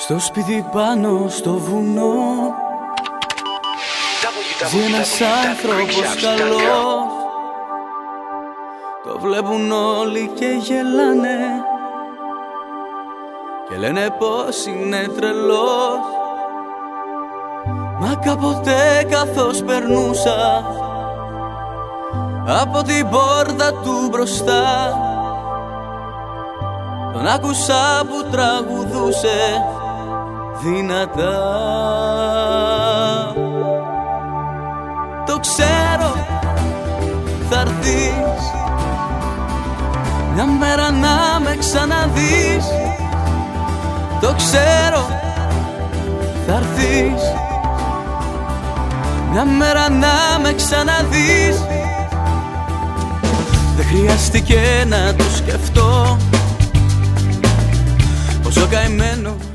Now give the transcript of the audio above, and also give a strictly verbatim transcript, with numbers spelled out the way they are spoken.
Στο σπίτι πάνω στο βουνό ζει ένας άνθρωπος καλός. Το βλέπουν όλοι και γελάνε και λένε πως είναι τρελός. Μα κάποτε καθώς περνούσα από την πόρτα του μπροστά, τον άκουσα που τραγουδούσε δυνατά. Το ξέρω, θα'ρθεις μια μέρα να με ξαναδείς. Το ξέρω, θα'ρθεις μια μέρα να με ξαναδείς. Δεν χρειάστηκε να το σκεφτώ, πόσο καημένο